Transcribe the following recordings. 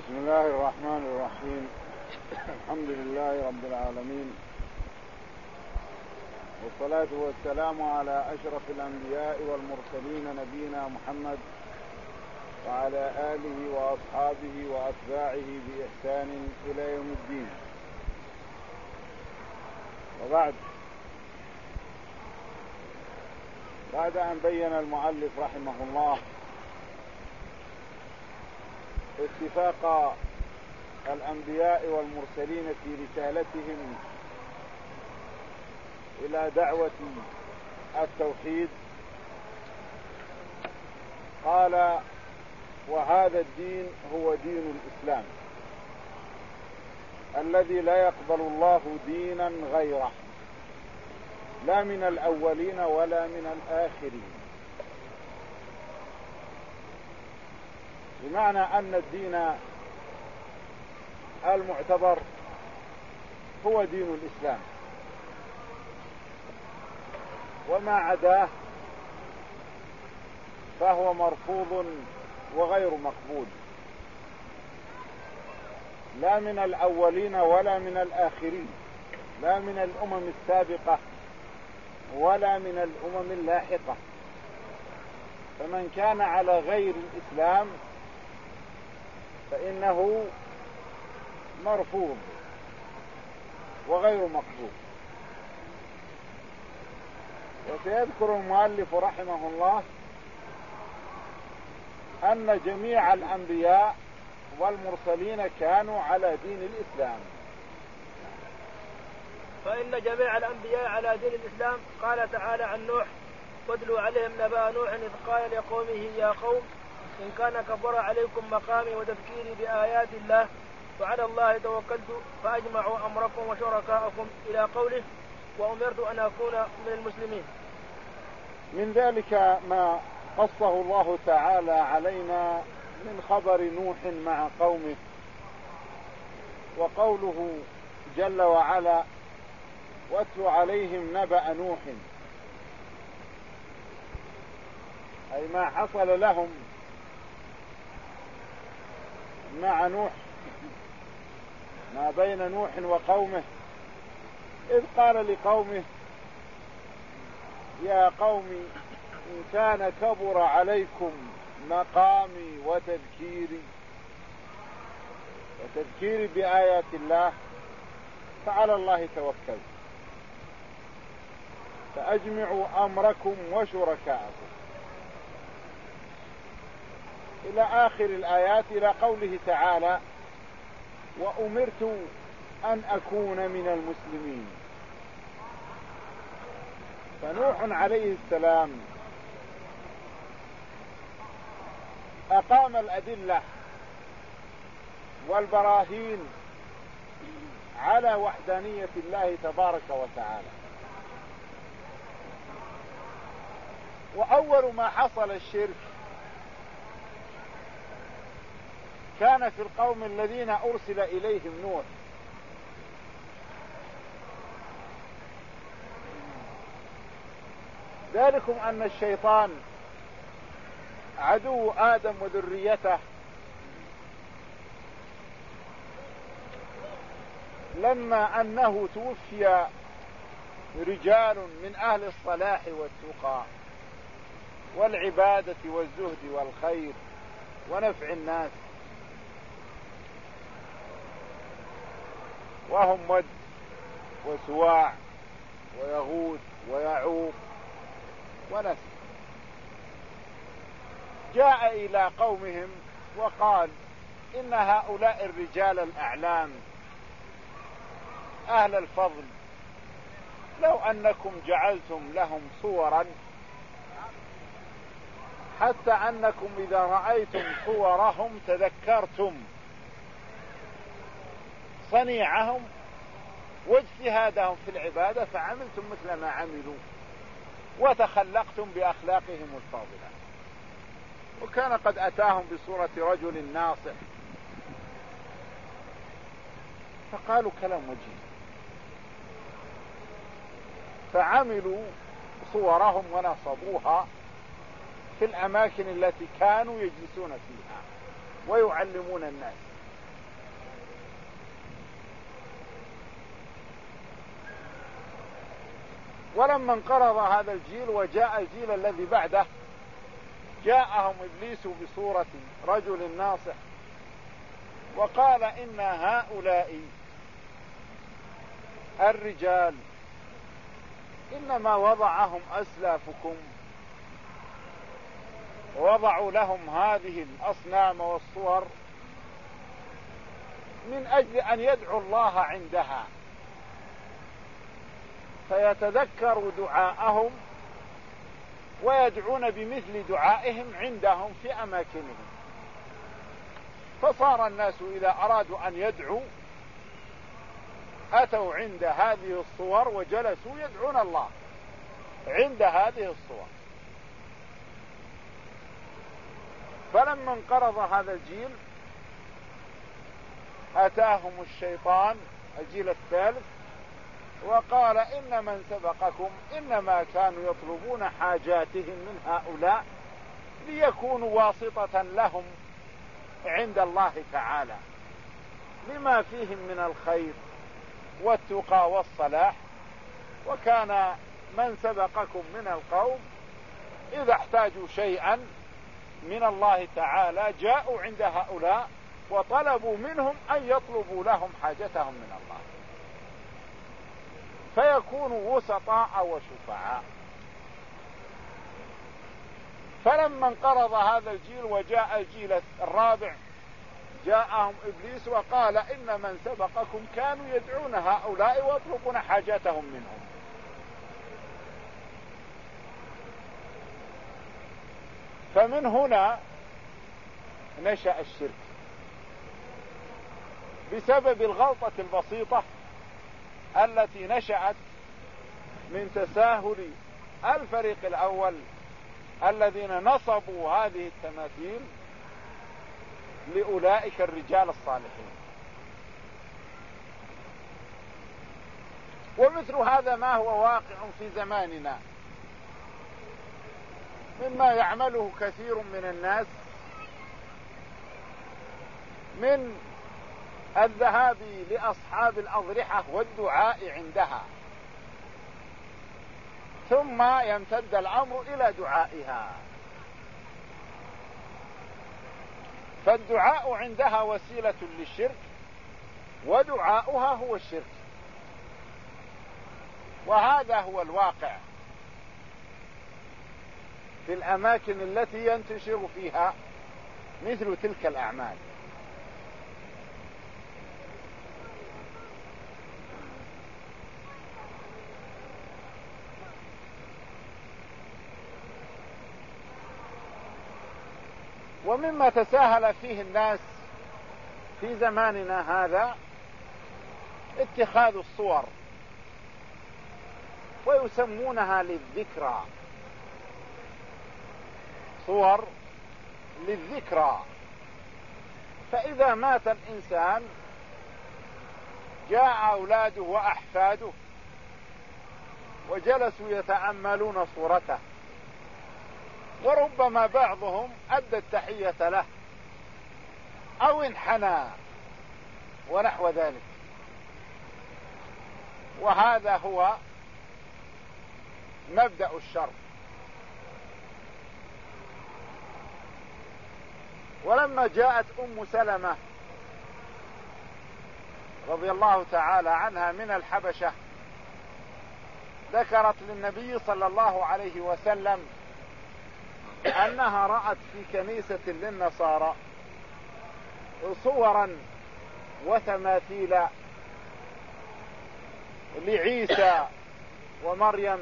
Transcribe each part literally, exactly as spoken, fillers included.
بسم الله الرحمن الرحيم. الحمد لله رب العالمين، والصلاة والسلام على أشرف الأنبياء والمرسلين نبينا محمد وعلى آله وأصحابه وأتباعه بإحسان إلى يوم الدين. وبعد، بعد أن بين المؤلف رحمه الله اتفاق الأنبياء والمرسلين في رسالتهم إلى دعوة التوحيد، قال: وهذا الدين هو دين الإسلام الذي لا يقبل الله دينا غيره، لا من الأولين ولا من الآخرين. بمعنى أن الدين المعتبر هو دين الإسلام، وما عداه فهو مرفوض وغير مقبول، لا من الأولين ولا من الآخرين، لا من الأمم السابقة ولا من الأمم اللاحقة. فمن كان على غير الإسلام فإنه مرفوض وغير مقبول. وسيذكر المؤلف رحمه الله أن جميع الأنبياء والمرسلين كانوا على دين الإسلام. فإن جميع الأنبياء على دين الإسلام. قال تعالى عن نوح: واتلوا عليهم نبأ نوح إذ قال لقومه يا قوم إن كان كبر عليكم مقامي وتذكيري بآيات الله وعلى الله توكلت فأجمعوا أمركم وشركاءكم إلى قوله وأمرت أن أكون من المسلمين. من ذلك ما قصه الله تعالى علينا من خبر نوح مع قومه، وقوله جل وعلا: واتل عليهم نبأ نوح، أي ما حصل لهم مع نوح، ما بين نوح وقومه، إذ قال لقومه: يا قوم إن كان كبر عليكم مقامي وتذكيري وتذكيري بآيات الله فعلى الله توكلت فأجمعوا أمركم وشركاءكم، إلى آخر الآيات، إلى قوله تعالى: وأمرت أن أكون من المسلمين. فنوح عليه السلام أقام الأدلة والبراهين على وحدانية الله تبارك وتعالى. وأول ما حصل الشرك كان في القوم الذين أرسل إليهم نوح، ذلكم أن الشيطان عدو آدم وذريته لما أنه توفي رجال من أهل الصلاح والتقى والعبادة والزهد والخير ونفع الناس، وهم ود وسواع ويغوث ويعوق ونسر، جاء إلى قومهم وقال: إن هؤلاء الرجال الأعلام أهل الفضل لو أنكم جعلتم لهم صورا حتى أنكم إذا رأيتم صورهم تذكرتم صنيعهم واجتهادهم في العبادة فعملتم مثل ما عملوا وتخلقتم بأخلاقهم الفاضلة. وكان قد أتاهم بصورة رجل ناصح، فقالوا كلام وجيه، فعملوا صورهم ونصبوها في الأماكن التي كانوا يجلسون فيها ويعلمون الناس. ولما انقرض هذا الجيل وجاء الجيل الذي بعده جاءهم إبليس بصورة رجل ناصح وقال إن هؤلاء الرجال إنما وضعهم أسلافكم ووضعوا لهم هذه الأصنام والصور من أجل أن يدعوا الله عندها فيتذكروا دعاءهم ويدعون بمثل دعائهم عندهم في أماكنهم. فصار الناس إذا أرادوا أن يدعوا أتوا عند هذه الصور وجلسوا يدعون الله عند هذه الصور. فلما انقرض هذا الجيل أتاهم الشيطان الجيل الثالث وقال إن من سبقكم إنما كانوا يطلبون حاجاتهم من هؤلاء ليكونوا واسطة لهم عند الله تعالى لما فيهم من الخير والتقى والصلاح. وكان من سبقكم من القوم إذا احتاجوا شيئا من الله تعالى جاءوا عند هؤلاء وطلبوا منهم أن يطلبوا لهم حاجتهم من الله فيكونوا وسطاء وشفعاء. فلما انقرض هذا الجيل وجاء الجيل الرابع جاءهم إبليس وقال إن من سبقكم كانوا يدعون هؤلاء ويطلبون حاجاتهم منهم. فمن هنا نشأ الشرك بسبب الغلطة البسيطة التي نشأت من تساهل الفريق الأول الذين نصبوا هذه التماثيل لأولئك الرجال الصالحين. ومثل هذا ما هو واقع في زماننا مما يعمله كثير من الناس من الذهاب لأصحاب الأضرحة والدعاء عندها ثم يمتد الأمر إلى دعائها. فالدعاء عندها وسيلة للشرك ودعاؤها هو الشرك. وهذا هو الواقع في الأماكن التي ينتشر فيها مثل تلك الأعمال. ومما تساهل فيه الناس في زماننا هذا اتخاذ الصور ويسمونها للذكرى، صور للذكرى. فإذا مات الإنسان جاء أولاده وأحفاده وجلسوا يتأملون صورته وربما بعضهم أدى التحية له أو انحنى ونحو ذلك. وهذا هو مبدأ الشر. ولما جاءت أم سلمة رضي الله تعالى عنها من الحبشة ذكرت للنبي صلى الله عليه وسلم أنها رأت في كنيسة للنصارى صورا وتماثيل لعيسى ومريم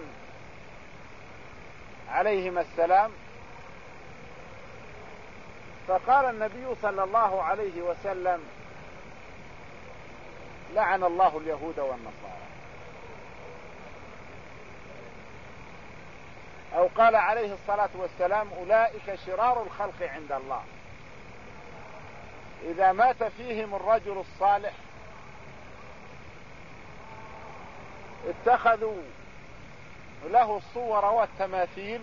عليهما السلام. فقال النبي صلى الله عليه وسلم لعن الله اليهود والنصارى، أو قال عليه الصلاة والسلام أولئك شرار الخلق عند الله. إذا مات فيهم الرجل الصالح اتخذوا له الصور والتماثيل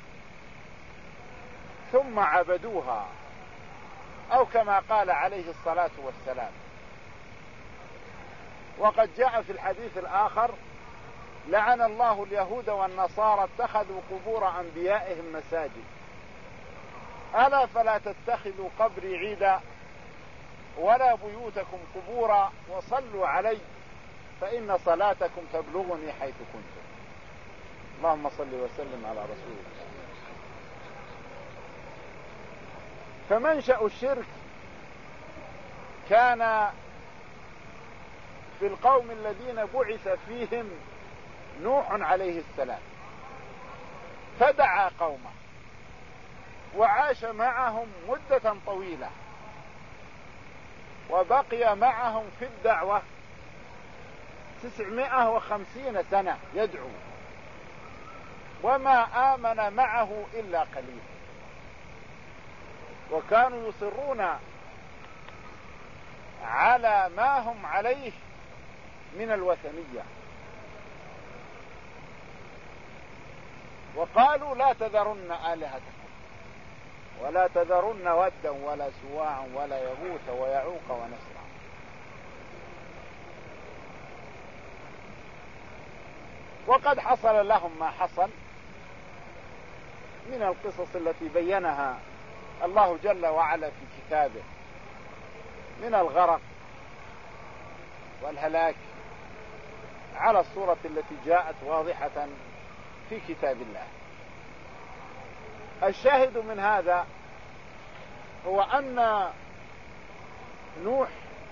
ثم عبدوها، أو كما قال عليه الصلاة والسلام. وقد جاء في الحديث الآخر لعن الله اليهود والنصارى اتخذوا قبور أنبيائهم مساجد، ألا فلا تتخذوا قبري عيدا ولا بيوتكم قبورا وصلوا علي فإن صلاتكم تبلغني حيث كنتم. اللهم صل وسلم على رسول الله. فمنشأ الشرك كان في القوم الذين بعث فيهم نوح عليه السلام، فدعا قومه وعاش معهم مدة طويلة وبقي معهم في الدعوة تسعمائة وخمسين سنة يدعو، وما آمن معه إلا قليل، وكانوا يصرون على ما هم عليه من الوثنية، وقالوا لا تذرن آلهتكم ولا تذرن ودا ولا سواعا ولا يغوث ويعوق ونسرا. وقد حصل لهم ما حصل من القصص التي بينها الله جل وعلا في كتابه من الغرق والهلاك على الصورة التي جاءت واضحة في كتاب الله. الشاهد من هذا هو أن نوح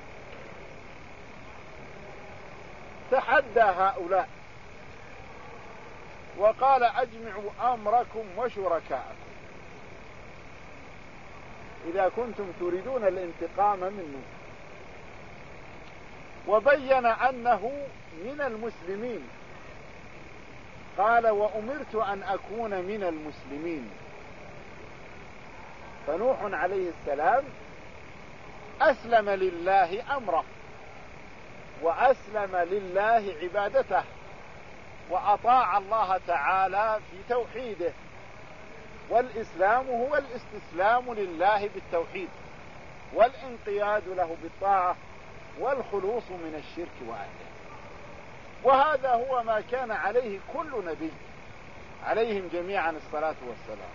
تحدى هؤلاء وقال أجمعوا أمركم وشركاءكم إذا كنتم تريدون الانتقام من نوح، وبين أنه من المسلمين، قال وأمرت أن أكون من المسلمين. فنوح عليه السلام أسلم لله أمره وأسلم لله عبادته وأطاع الله تعالى في توحيده، والإسلام هو الاستسلام لله بالتوحيد والانقياد له بالطاعة والخلوص من الشرك وأهله. وهذا هو ما كان عليه كل نبي عليهم جميعا الصلاة والسلام.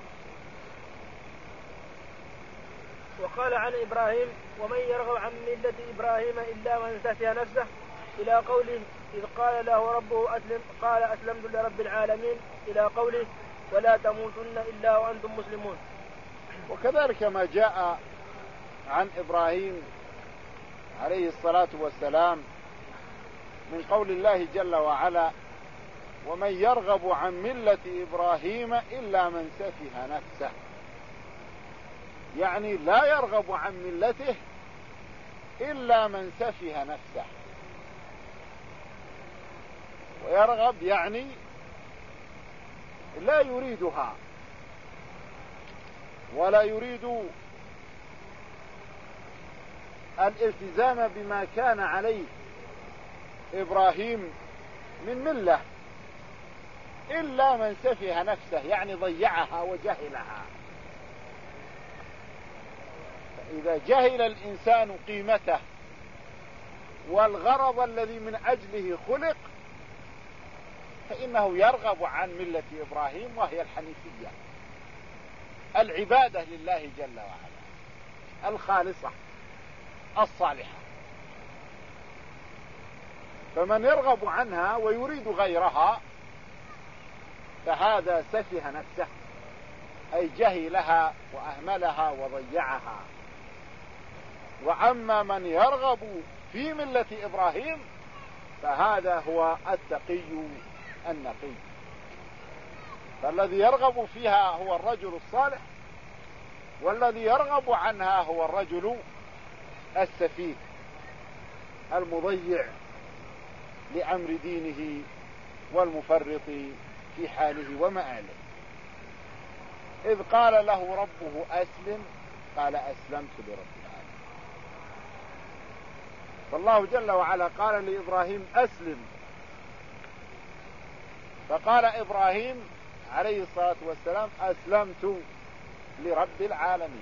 وقال عن إبراهيم ومن يرغب عن ملة إبراهيم إلا من سفه نفسه إلى قوله إذ قال له ربه أسلم قال أسلمت لرب العالمين إلى قوله ولا تموتن إلا وأنتم مسلمون. وكذلك ما جاء عن إبراهيم عليه الصلاة والسلام من قول الله جل وعلا ومن يرغب عن ملة إبراهيم إلا من سفه نفسه، يعني لا يرغب عن ملته إلا من سفه نفسه. ويرغب يعني لا يريدها ولا يريد الالتزام بما كان عليه إبراهيم من ملة إلا من سفه نفسه، يعني ضيعها وجهلها. فإذا جهل الإنسان قيمته والغرض الذي من أجله خلق فإنه يرغب عن ملة إبراهيم وهي الحنيفية، العبادة لله جل وعلا الخالصة الصالحة. فمن يرغب عنها ويريد غيرها فهذا سفه نفسه، أي جهلها وأهملها وضيعها. وأما من يرغب في ملة إبراهيم فهذا هو التقي النقي. فالذي يرغب فيها هو الرجل الصالح، والذي يرغب عنها هو الرجل السفيه المضيع لأمر دينه والمفرط في حاله ومآله. إذ قال له ربه أسلم قال أسلمت لرب العالمين. فالله جل وعلا قال لإبراهيم أسلم، فقال إبراهيم عليه الصلاة والسلام أسلمت لرب العالمين،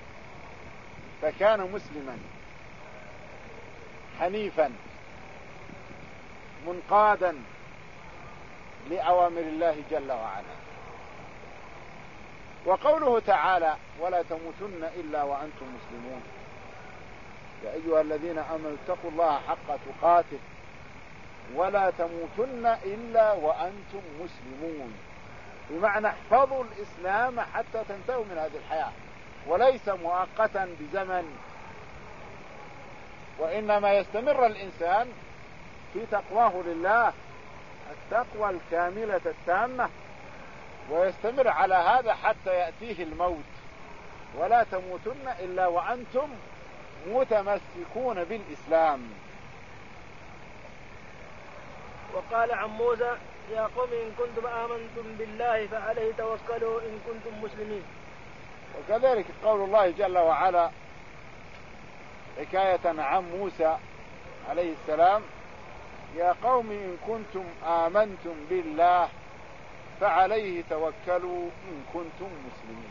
فكان مسلما حنيفا منقادا لأوامر الله جل وعلا. وقوله تعالى ولا تموتن إلا وأنتم مسلمون، يا أيها الذين آمنوا اتقوا الله حق تقاته ولا تموتن إلا وأنتم مسلمون، بمعنى احفظوا الإسلام حتى تنتهوا من هذه الحياة، وليس مؤقتا بزمن، وإنما يستمر الإنسان في تقواه لله التقوى الكاملة التامة، ويستمر على هذا حتى يأتيه الموت. ولا تموتن إلا وأنتم متمسكون بالإسلام. وقال عن موسى يا قوم إن كنتم آمنتم بالله فعليه توكلوا إن كنتم مسلمين. وكذلك قول الله جل وعلا حكاية عن موسى عليه السلام يا قوم إن كنتم آمنتم بالله فعليه توكلوا إن كنتم مسلمين.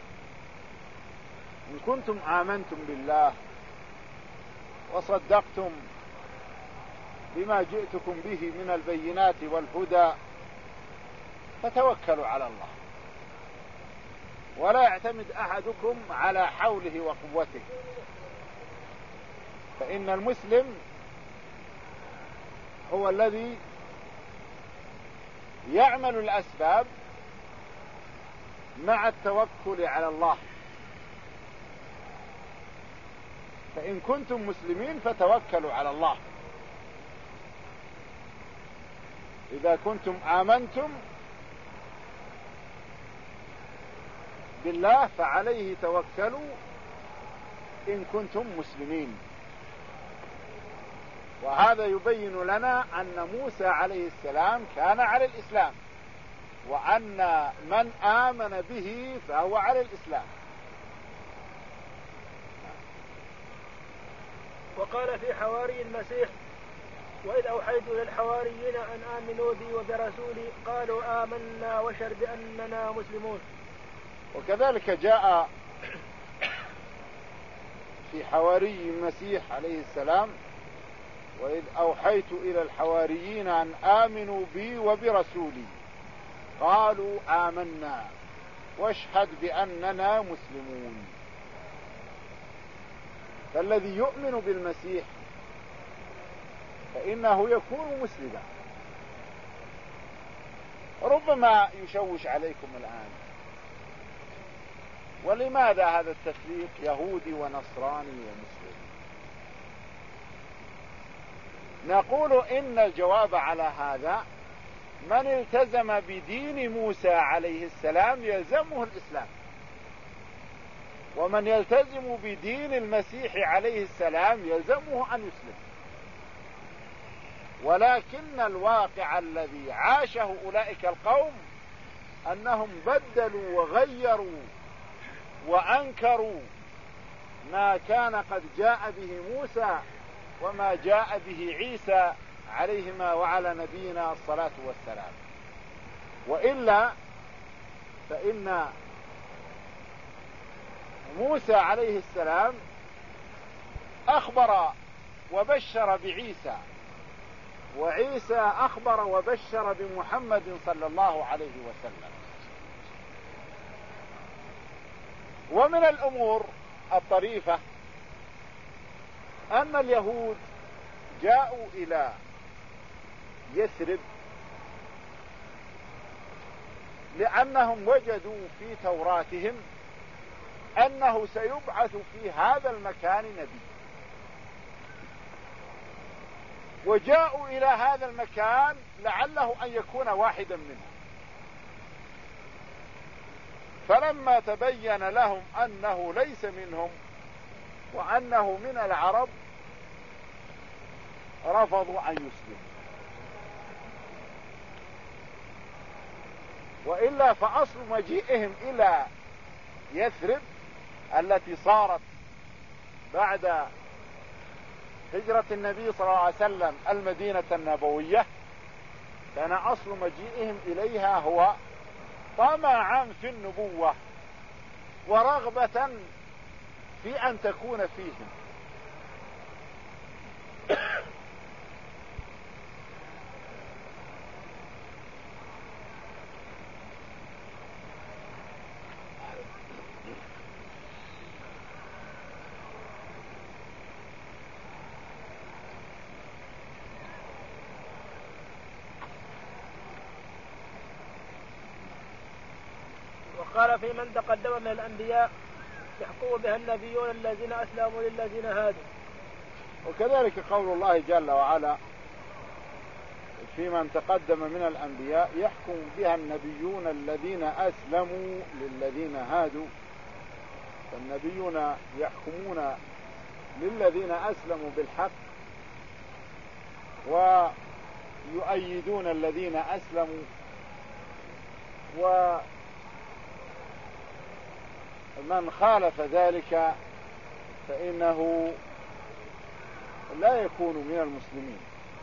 إن كنتم آمنتم بالله وصدقتم بما جئتكم به من البينات والهدى فتوكلوا على الله، ولا يعتمد أحدكم على حوله وقوته، فإن المسلم هو الذي يعمل الأسباب مع التوكل على الله. فإن كنتم مسلمين فتوكلوا على الله. إذا كنتم آمنتم بالله فعليه توكلوا إن كنتم مسلمين. وهذا يبين لنا أن موسى عليه السلام كان على الإسلام، وأن من آمن به فهو على الإسلام. وقال في حواري المسيح وإذ أوحيت إلى الحواريين أن آمنوا بي وبرسولي قالوا آمنا واشهد بأننا مسلمون. وكذلك جاء في حواري المسيح عليه السلام وإذ أوحيت إلى الحواريين أن آمنوا بي وبرسولي قالوا آمنا واشهد بأننا مسلمون. فالذي يؤمن بالمسيح فإنه يكون مسلما. ربما يشوش عليكم الآن ولماذا هذا التفريق يهودي ونصراني ومسلم؟ نقول إن الجواب على هذا من التزم بدين موسى عليه السلام يلزمه الإسلام، ومن يلتزم بدين المسيح عليه السلام يلزمه أن يسلم. ولكن الواقع الذي عاشه أولئك القوم أنهم بدلوا وغيروا وأنكروا ما كان قد جاء به موسى وما جاء به عيسى عليهما وعلى نبينا الصلاة والسلام. وإلا فإن موسى عليه السلام أخبر وبشر بعيسى، وعيسى أخبر وبشر بمحمد صلى الله عليه وسلم. ومن الأمور الطريفة أن اليهود جاءوا إلى يثرب لأنهم وجدوا في توراتهم أنه سيبعث في هذا المكان نبي، وجاءوا إلى هذا المكان لعله أن يكون واحدا منهم. فلما تبين لهم أنه ليس منهم وأنه من العرب رفضوا أن يسلموا. وإلا فأصل مجيئهم إلى يثرب التي صارت بعد هجرة النبي صلى الله عليه وسلم المدينة النبوية، كان أصل مجيئهم إليها هو طمعا في النبوة ورغبة في أن تكون فيهم. قال في من تقدم من الأنبياء يحكم بها النبيون الذين أسلموا للذين هادوا. وكذلك قول الله جل وعلا في من تقدم من الأنبياء يحكم بها النبيون الذين أسلموا للذين هادوا. فالنبيون يحكمون للذين أسلموا بالحق ويؤيدون الذين أسلموا، ومن خالف ذلك فإنه لا يكون من المسلمين.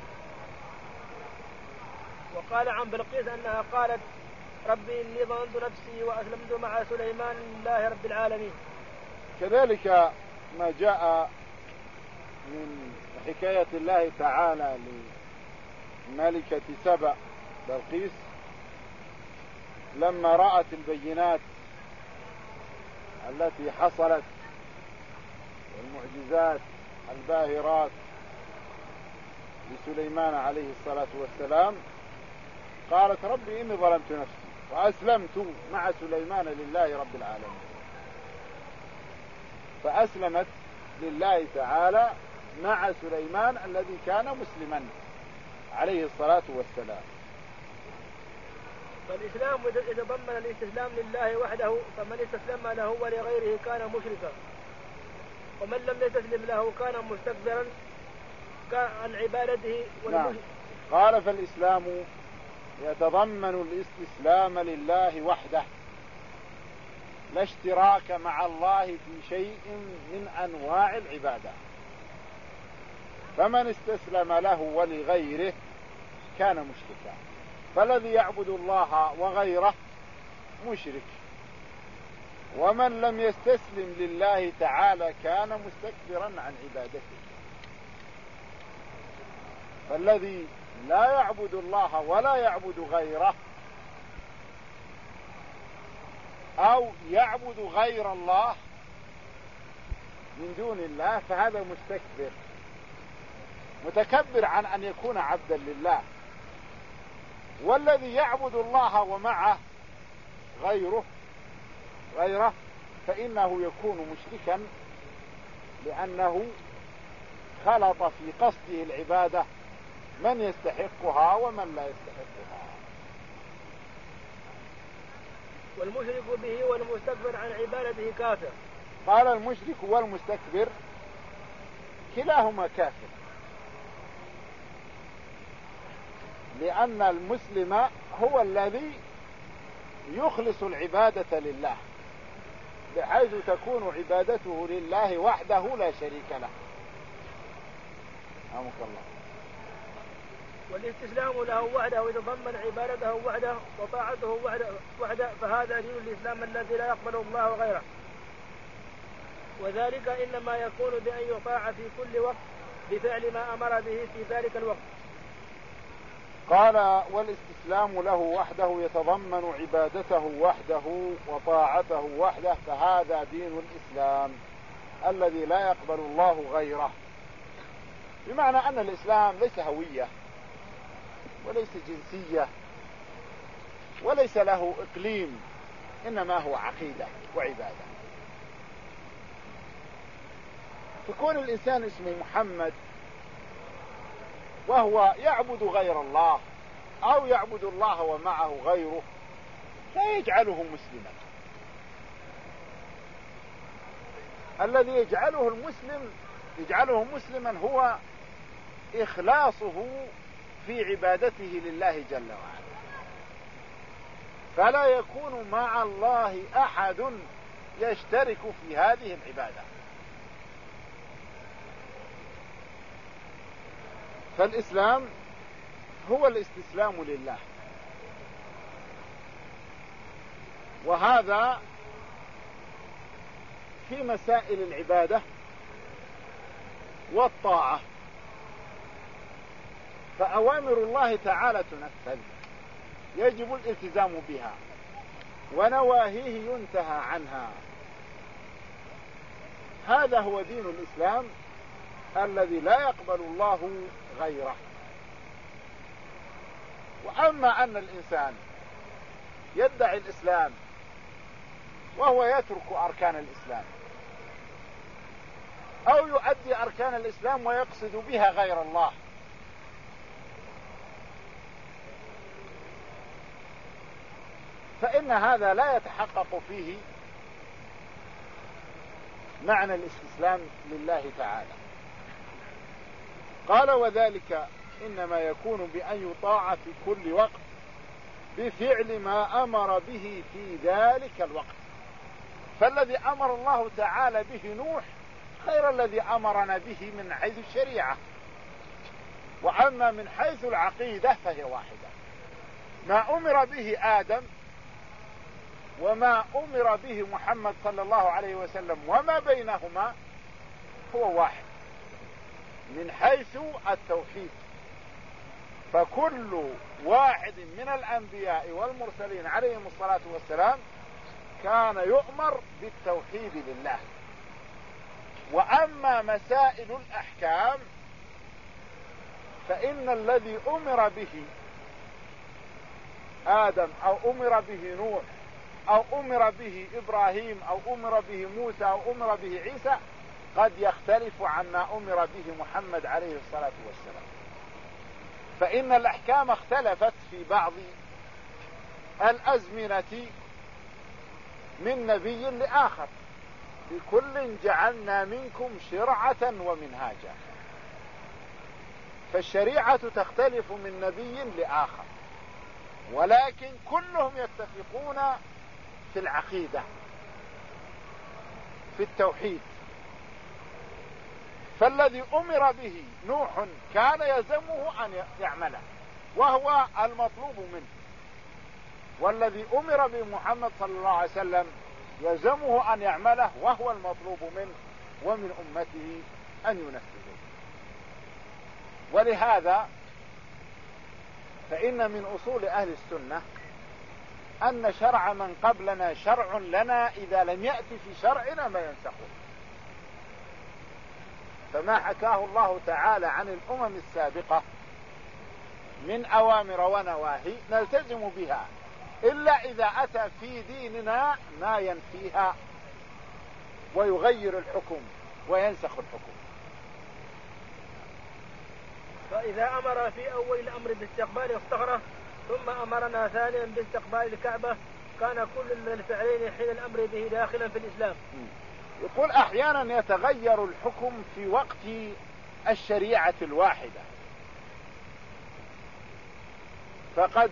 وقال عن بلقيس أنها قالت ربي إني ظننت نفسي وأسلمت مع سليمان لله رب العالمين. كذلك ما جاء من حكاية الله تعالى لملكة سبأ بلقيس لما رأت البينات التي حصلت والمعجزات الباهرات لسليمان عليه الصلاة والسلام قالت ربي إني ظلمت نفسي وأسلمت مع سليمان لله رب العالمين. فأسلمت لله تعالى مع سليمان الذي كان مسلما عليه الصلاة والسلام. فالإسلام يتضمن الاستسلام لله وحده، فمن استسلم له ولغيره كان مشركا، ومن لم يستسلم له كان مستكبرا عن عبادته. نعم. قال فالإسلام يتضمن الاستسلام لله وحده لا اشتراك مع الله في شيء من أنواع العبادة، فمن استسلم له ولغيره كان مشركا، فالذي يعبد الله وغيره مشرك، ومن لم يستسلم لله تعالى كان مستكبرا عن عبادته. فالذي لا يعبد الله ولا يعبد غيره أو يعبد غير الله من دون الله فهذا مستكبر متكبر عن أن يكون عبدا لله. والذي يعبد الله ومعه غيره غيره فإنه يكون مشركا، لأنه خلط في قصده العبادة من يستحقها ومن لا يستحقها. والمشرك به والمستكبر عن عبادته كافر. قال المشرك والمستكبر كلاهما كافر، لأن المسلم هو الذي يخلص العبادة لله بحيث تكون عبادته لله وحده لا شريك له. رحمك الله. والاستسلام له وحده يتضمن عبادته وحده وطاعته وحده, وحده فهذا دين الإسلام الذي لا يقبل الله غيره، وذلك إنما يكون بأن يطاع في كل وقت بفعل ما أمر به في ذلك الوقت. قال والاستسلام له وحده يتضمن عبادته وحده وطاعته وحده فهذا دين الإسلام الذي لا يقبل الله غيره. بمعنى أن الإسلام ليس هوية وليس جنسية وليس له إقليم، إنما هو عقيدة وعبادة. فكون الإنسان اسمه محمد وهو يعبد غير الله أو يعبد الله ومعه غيره لا يجعله مسلما. الذي يجعله المسلم يجعله مسلما هو إخلاصه في عبادته لله جل وعلا، فلا يكون مع الله أحد يشترك في هذه العبادة. فالإسلام هو الاستسلام لله، وهذا في مسائل العبادة والطاعة، فأوامر الله تعالى تنفذ يجب الالتزام بها، ونواهيه ينتهى عنها. هذا هو دين الإسلام الذي لا يقبل الله غيره. وأما أن الإنسان يدعي الإسلام وهو يترك أركان الإسلام، أو يؤدي أركان الإسلام ويقصد بها غير الله. فإن هذا لا يتحقق فيه معنى الاستسلام لله تعالى. قال: وذلك إنما يكون بأن يطاع في كل وقت بفعل ما أمر به في ذلك الوقت. فالذي أمر الله تعالى به نوح خير الذي أمرنا به من حيث الشريعة، وأما من حيث العقيدة فهي واحدة. ما أمر به آدم وما أمر به محمد صلى الله عليه وسلم وما بينهما هو واحد من حيث التوحيد. فكل واحد من الأنبياء والمرسلين عليهم الصلاة والسلام كان يؤمر بالتوحيد لله. وأما مسائل الأحكام فإن الذي أمر به آدم أو أمر به نوح أو أمر به إبراهيم أو أمر به موسى أو أمر به عيسى قد يختلف عما أمر به محمد عليه الصلاة والسلام. فإن الأحكام اختلفت في بعض الأزمنة من نبي لآخر، لكل جعلنا منكم شرعة ومنهاجا. فالشريعة تختلف من نبي لآخر، ولكن كلهم يتفقون في العقيدة، في التوحيد. فالذي أمر به نوح كان يلزمه أن يعمله وهو المطلوب منه، والذي أمر به محمد صلى الله عليه وسلم يلزمه أن يعمله وهو المطلوب منه ومن أمته أن ينفذه. ولهذا فإن من أصول أهل السنة أن شرع من قبلنا شرع لنا إذا لم يأتي في شرعنا ما ينسخه. فما حكاه الله تعالى عن الأمم السابقة من أوامر ونواهي نلتزم بها، إلا إذا أتى في ديننا ما ينفيها ويغير الحكم وينسخ الحكم. فإذا أمر في أول الأمر باستقبال الصخرة ثم أمرنا ثانيا باستقبال الكعبة كان كل من الفعلين حين الأمر به داخلا في الإسلام. يقول: أحيانا يتغير الحكم في وقت الشريعة الواحدة، فقد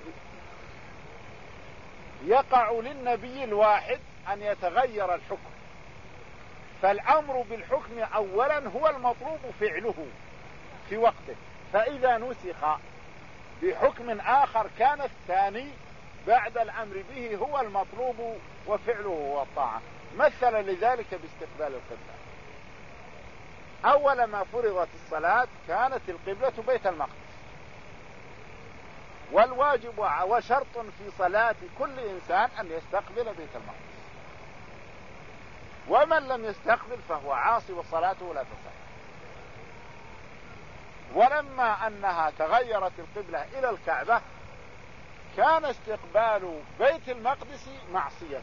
يقع للنبي الواحد أن يتغير الحكم، فالأمر بالحكم أولا هو المطلوب فعله في وقته، فإذا نسخ بحكم آخر كان الثاني بعد الأمر به هو المطلوب وفعله هو الطاعة. مثل لذلك باستقبال القبلة. أول ما فرضت الصلاة كانت القبلة بيت المقدس، والواجب وشرط في صلاة كل إنسان أن يستقبل بيت المقدس، ومن لم يستقبل فهو عاصي وصلاته لا تصح. ولما أنها تغيرت القبلة إلى الكعبة كان استقبال بيت المقدس معصية،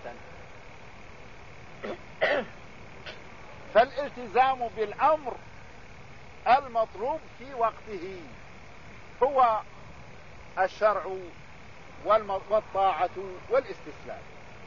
فالالتزام بالأمر المطلوب في وقته هو الشرع والطاعة والاستسلام.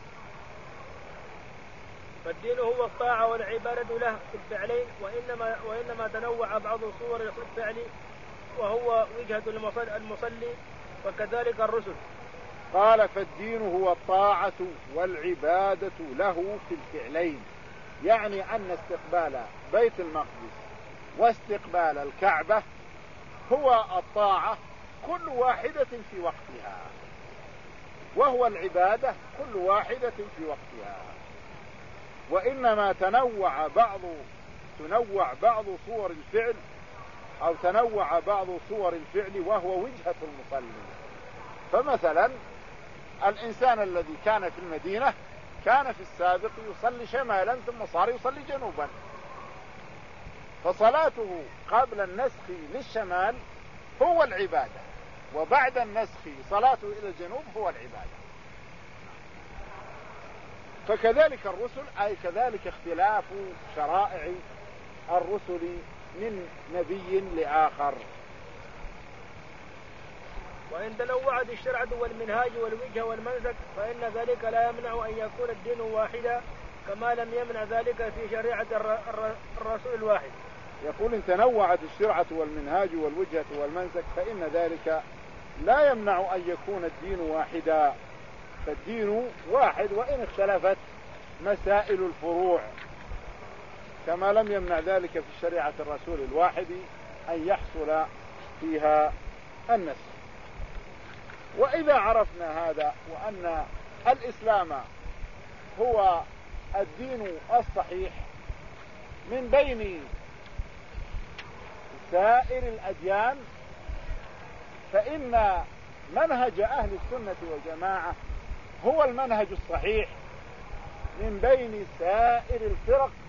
فالدين هو الطاعة والعبادة له في الفعلين، وإنما, وإنما تنوع بعض صور الفعل وهو وجهة المصلي، وكذلك الرسل. قال: فالدين هو الطاعة والعبادة له في الفعلين، يعني أن استقبال بيت المقدس واستقبال الكعبة هو الطاعة كل واحدة في وقتها، وهو العبادة كل واحدة في وقتها. وإنما تنوع بعض تنوع بعض صور الفعل أو تنوع بعض صور الفعل وهو وجهة المصلي. فمثلا الإنسان الذي كان في المدينة كان في السابق يصلي شمالا ثم صار يصلي جنوبا، فصلاته قبل النسخ للشمال هو العبادة، وبعد النسخ صلاته إلى الجنوب هو العبادة. فكذلك الرسل، أي كذلك اختلاف شرائع الرسل من نبي لآخر. وإن تنوعت الشرعة والمنهاج والوجهة والمنسك فإن ذلك لا يمنع أن يكون الدين واحدا، كما لم يمنع ذلك في شريعة الرسول الواحد. يقول إن تنوعت الشرعة والمنهاج والوجهة والمنسك فإن ذلك لا يمنع أن يكون الدين واحدا، فالدين واحد وإن اختلفت مسائل الفروع، كما لم يمنع ذلك في شريعة الرسول الواحد أن يحصل فيها النسخ. وإذا عرفنا هذا وأن الإسلام هو الدين الصحيح من بين سائر الأديان، فإن منهج أهل السنة والجماعة هو المنهج الصحيح من بين سائر الفرق